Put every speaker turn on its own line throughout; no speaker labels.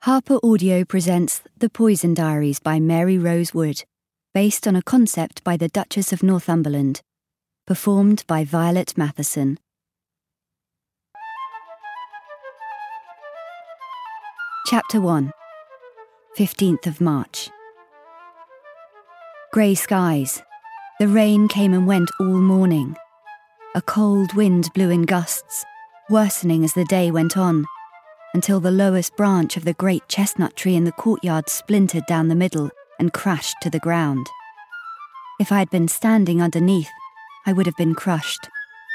Harper Audio presents The Poison Diaries by Mary Rose Wood, based on a concept by the Duchess of Northumberland, performed by Violet Matheson. Chapter 1, 15th of March. Grey skies. The rain came and went all morning. A cold wind blew in gusts, worsening as the day went on, until the lowest branch of the great chestnut tree in the courtyard splintered down the middle and crashed to the ground. If I had been standing underneath, I would have been crushed.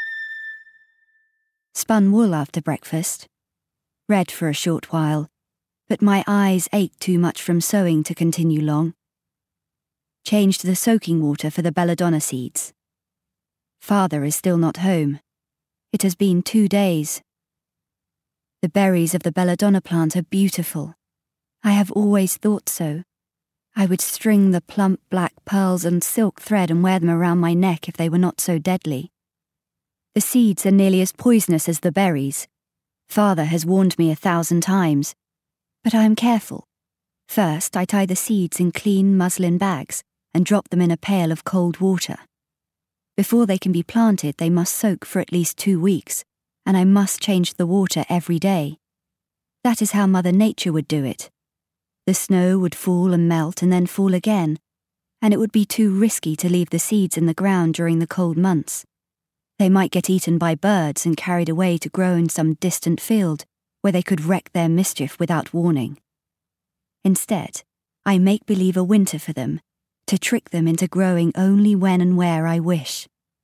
Spun wool after breakfast. Read for a short while, but my eyes ached too much from sewing to continue long. Changed the soaking water for the belladonna seeds. Father is still not home. It has been 2 days. The berries of the belladonna plant are beautiful. I have always thought so. I would string the plump black pearls and silk thread and wear them around my neck if they were not so deadly. The seeds are nearly as poisonous as the berries. Father has warned me 1,000 times. But I am careful. First, I tie the seeds in clean muslin bags and drop them in a pail of cold water. Before they can be planted, they must soak for at least 2 weeks, and I must change the water every day. That is how Mother Nature would do it. The snow would fall and melt and then fall again, and it would be too risky to leave the seeds in the ground during the cold months. They might get eaten by birds and carried away to grow in some distant field where they could wreak their mischief without warning. Instead, I make believe a winter for them, to trick them into growing only when and where I wish.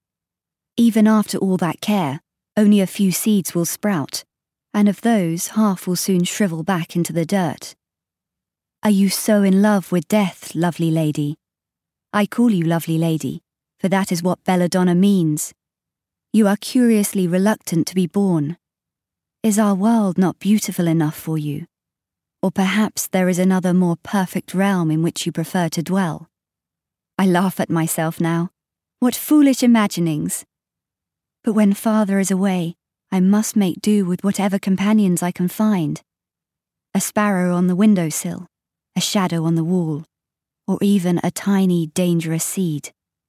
Even after all that care, only a few seeds will sprout, and of those, half will soon shrivel back into the dirt. Are you so in love with death, lovely lady? I call you lovely lady, for that is what belladonna means. You are curiously reluctant to be born. Is our world not beautiful enough for you? Or perhaps there is another more perfect realm in which you prefer to dwell? I laugh at myself now. What foolish imaginings! But when Father is away, I must make do with whatever companions I can find. A sparrow on the windowsill, a shadow on the wall, or even a tiny, dangerous seed.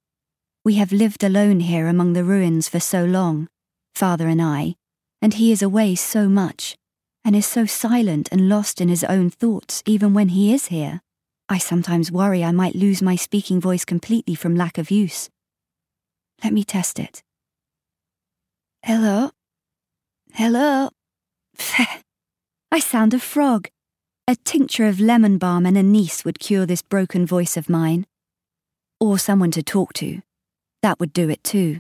We have lived alone here among the ruins for so long, Father and I, and he is away so much, and is so silent and lost in his own thoughts even when he is here. I sometimes worry I might lose my speaking voice completely from lack of use. Let me test it. Hello? Hello? I sound a frog. A tincture of lemon balm and anise would cure this broken voice of mine. Or someone to talk to. That would do it too.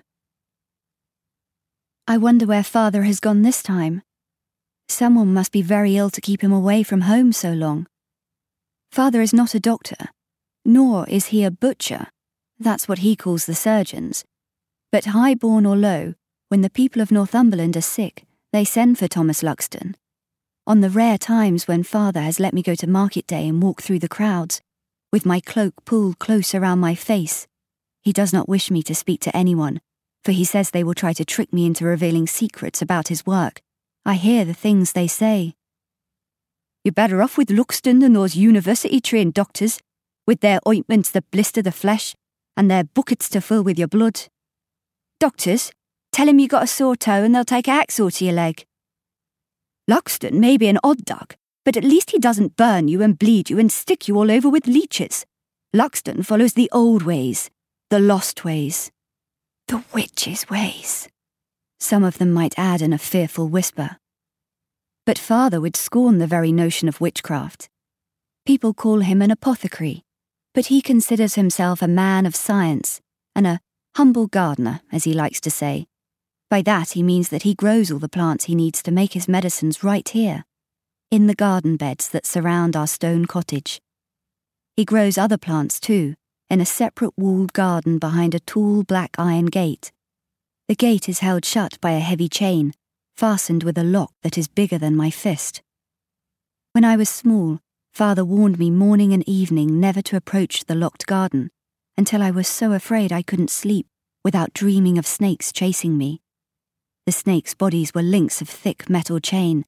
I wonder where Father has gone this time. Someone must be very ill to keep him away from home so long. Father is not a doctor, nor is he a butcher. That's what he calls the surgeons. But high-born or low, when the people of Northumberland are sick, they send for Thomas Luxton. On the rare times when Father has let me go to market day and walk through the crowds, with my cloak pulled close around my face, he does not wish me to speak to anyone, for he says they will try to trick me into revealing secrets about his work. I hear the things they say. You're better off with Luxton than those university-trained doctors, with their ointments that blister the flesh, and their buckets to fill with your blood. Doctors, tell him you got a sore toe and they'll take a hacksaw to your leg. Luxton may be an odd duck, but at least he doesn't burn you and bleed you and stick you all over with leeches. Luxton follows the old ways, the lost ways, the witches' ways. Some of them might add in a fearful whisper. But Father would scorn the very notion of witchcraft. People call him an apothecary, but he considers himself a man of science and a humble gardener, as he likes to say. By that he means that he grows all the plants he needs to make his medicines right here, in the garden beds that surround our stone cottage. He grows other plants too, in a separate walled garden behind a tall black iron gate. The gate is held shut by a heavy chain, fastened with a lock that is bigger than my fist. When I was small, Father warned me morning and evening never to approach the locked garden, until I was so afraid I couldn't sleep without dreaming of snakes chasing me. The snakes' bodies were links of thick metal chain,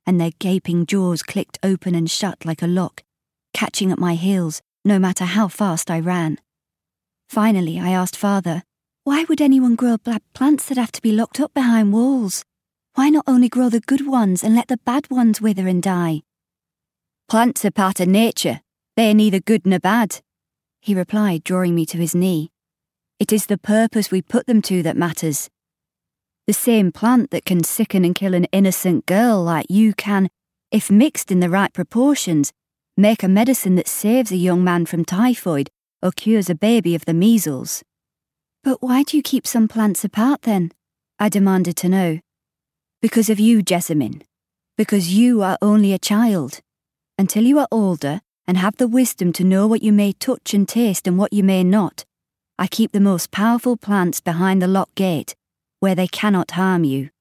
and their gaping jaws clicked open and shut like a lock, catching at my heels no matter how fast I ran. Finally, I asked Father, why would anyone grow bad plants that have to be locked up behind walls? Why not only grow the good ones and let the bad ones wither and die? Plants are part of nature. They are neither good nor bad, he replied, drawing me to his knee. It is the purpose we put them to that matters. The same plant that can sicken and kill an innocent girl like you can, if mixed in the right proportions, make a medicine that saves a young man from typhoid or cures a baby of the measles. But why do you keep some plants apart then? I demanded to know. Because of you, Jessamine. Because you are only a child. Until you are older and have the wisdom to know what you may touch and taste and what you may not, I keep the most powerful plants behind the locked gate, where they cannot harm you.